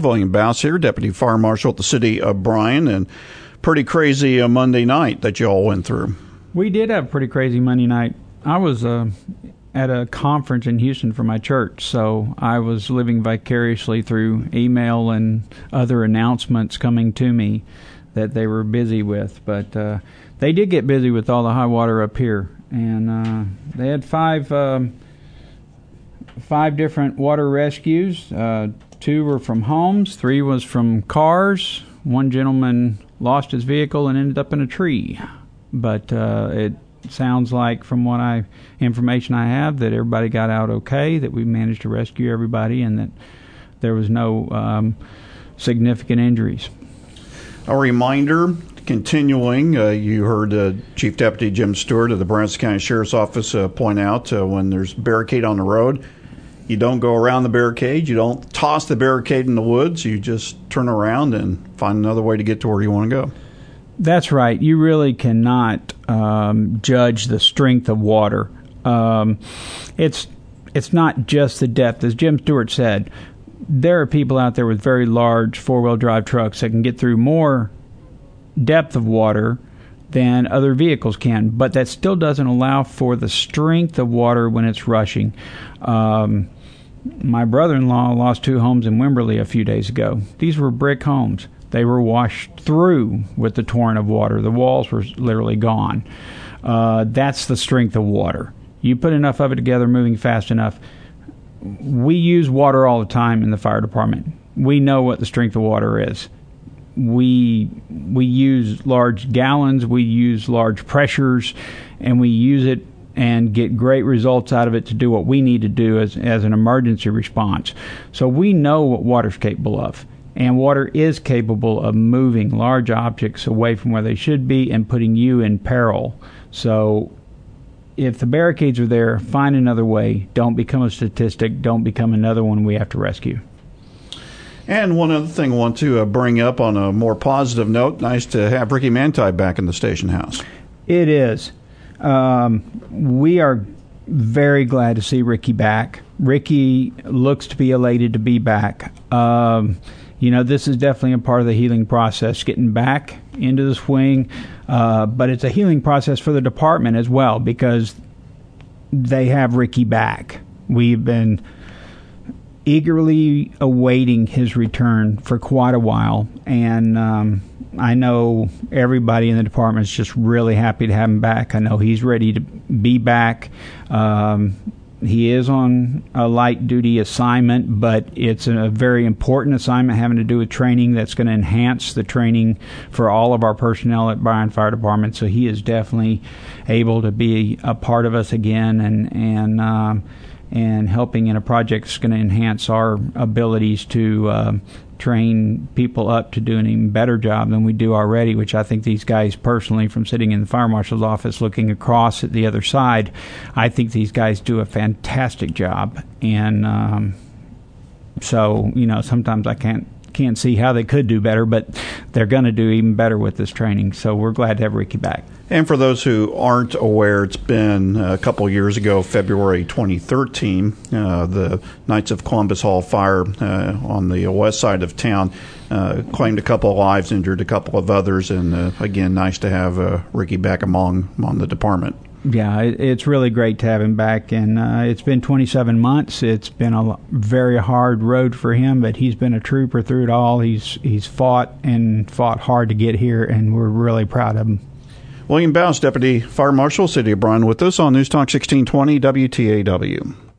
William Bass here, Deputy Fire Marshal at the City of Bryan, and pretty crazy Monday night that you all went through. We did have a pretty crazy Monday night. I was at a conference in Houston for my church, so I was living vicariously through email and other announcements coming to me that they were busy with. But they did get busy with all the high water up here, and they had five different water rescues. 2 were from homes, 3 was from cars. One gentleman lost his vehicle and ended up in a tree. But it sounds like, from what information I have, that everybody got out okay, that we managed to rescue everybody, and that there was no significant injuries. A reminder, continuing, you heard Chief Deputy Jim Stewart of the Brazos County Sheriff's Office point out when there's a barricade on the road, you don't go around the barricade, you don't toss the barricade in the woods, you just turn around and find another way to get to where you want to go. That's right. You really cannot judge the strength of water. It's not just the depth. As Jim Stewart said, there are people out there with very large four-wheel drive trucks that can get through more depth of water than other vehicles can, but that still doesn't allow for the strength of water when it's rushing. My brother-in-law lost 2 homes in Wimberley a few days ago. These were brick homes. They were washed through with the torrent of water. The walls were literally gone. That's the strength of water. You put enough of it together, moving fast enough. We use water all the time in the fire department. We know what the strength of water is. We use large gallons, we use large pressures, and we use it and get great results out of it to do what we need to do as an emergency response. So we know what water's capable of. And water is capable of moving large objects away from where they should be and putting you in peril. So if the barricades are there, find another way. Don't become a statistic. Don't become another one we have to rescue. And one other thing I want to bring up on a more positive note, nice to have Ricky Manti back in the station house. It is. We are very glad to see Ricky back. Ricky looks to be elated to be back. This is definitely a part of the healing process, getting back into the swing. But it's a healing process for the department as well, because they have Ricky back. We've been eagerly awaiting his return for quite a while, and I know everybody in the department is just really happy to have him back. I know he's ready to be back. He is on a light duty assignment, but it's a very important assignment having to do with training that's going to enhance the training for all of our personnel at Bryan Fire Department. So he is definitely able to be a part of us again, and helping in a project that's going to enhance our abilities to train people up to do an even better job than we do already, which I think these guys personally, from sitting in the fire marshal's office looking across at the other side, I think these guys do a fantastic job. And so, sometimes I can't see how they could do better, but they're going to do even better with this training. So we're glad to have Ricky back. And for those who aren't aware, it's been a couple years ago, February 2013, the Knights of Columbus Hall fire on the west side of town claimed a couple of lives, injured a couple of others, and again, nice to have Ricky back among the department. Yeah, it's really great to have him back, and it's been 27 months. It's been a very hard road for him, but he's been a trooper through it all. He's fought hard to get here, and we're really proud of him. William Bass, Deputy Fire Marshal, City of Bryan, with us on News Talk 1620 WTAW.